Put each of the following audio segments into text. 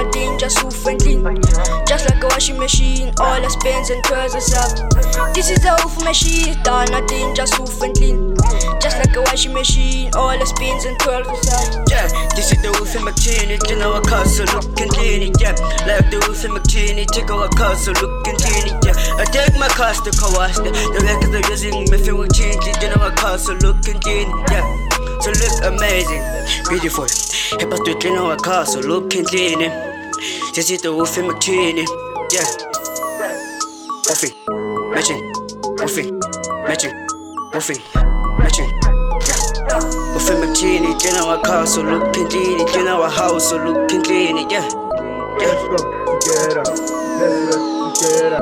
nothing, just smooth and clean. Just like a washing machine, all the spins and twirls us up. This is the oof machine, done nothing, just smooth and clean. Just like a washing machine, all the spins and twirls us up. Yeah, this is the oof machine, you know I call so looking clean. Yeah, like the oof machine, take our car so looking clean. Yeah, I take my cars to co-wash the records are using me feel change. You know I call so looking clean. Yeah, so look amazing, beautiful. Hey, but you know I call so looking clean. This is the oof machine. Yeah, woofing, matching, woofing, matching, woofing, matching. Woofing machine, you know I call so looking clean. You know I house so looking clean. Yeah, yeah. Let's go together. Let's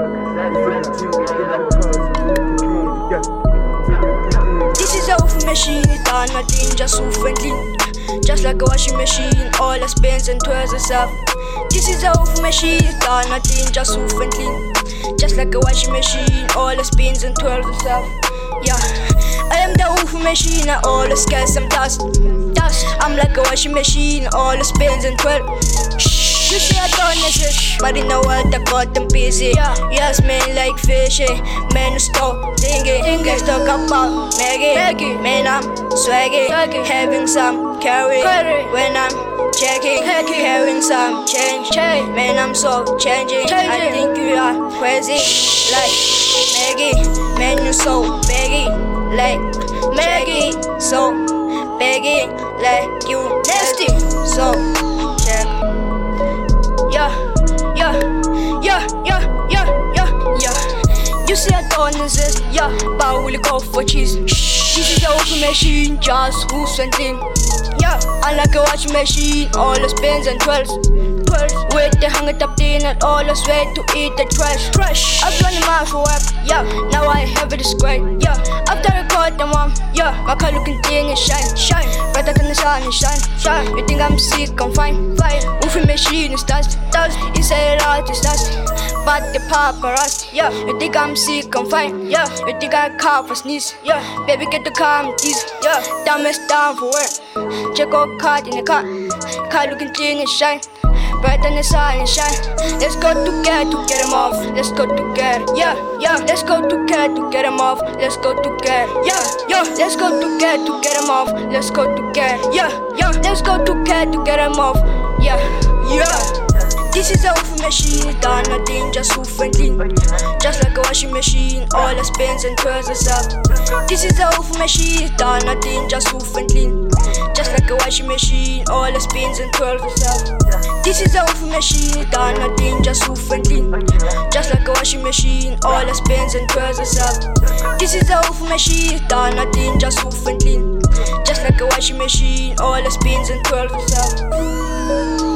This is a oof machine, it's done nothing, just smooth and clean. Just like a washing machine, all the spins and twirls us up. This is a oof machine, it's done nothing, just smooth and clean. Just like a washing machine, all the spins and twirls us up. Yeah, I am the oof machine, I always get some dust. I'm like a washing machine, all the spins and twirls. You see I don't exist, but in the world I got them busy. Yes, man, like fishy, man, who stole thinking. Let's talk about Maggie. Man, I'm swaggy, having some carry. When I'm checking, having some change. Man, I'm so changing. I think you are crazy, like Maggie. Man, you so baggy, like Maggie. So baggy, like you nasty. So check. You see I don't exist, but we'll go for cheese. This is the open machine, just who's and clean. I like a washing machine, all the spins and twirls. With the hunger top in and all the sweat to eat the trash. I've done the mouth for work, now I have it great. After I caught them one, my car looking thin and shine. Better than the sun and shine. You think I'm sick, I'm fine. Woofing machine is dust. It's a lot, it's dust. But the paparazzi, you think I'm sick, I'm fine. You think I cough or sneeze. Baby, get the car, I'm teasing. Damn, it's down for work. Check out card in the car looking clean and shine. Bright than the sun and shine. Let's go together to get them off. Let's go together, Let's go together to get them off. Let's go together, Let's go together to get them off. Let's go together, Let's go together to get them off. This is a oof machine, it's done nothing, just smooth and clean. Just like a washing machine, all the spins and twirls us up. This is a oof machine, it's done nothing, just smooth and clean. Just like a washing machine, all the spins and twirls us up. This is a oof machine, it's done nothing, just smooth and clean. Just like a washing machine, all the spins and twirls us up. This is a oof machine, it's done nothing, just smooth and clean. Just like a washing machine, all the spins and twirls us up.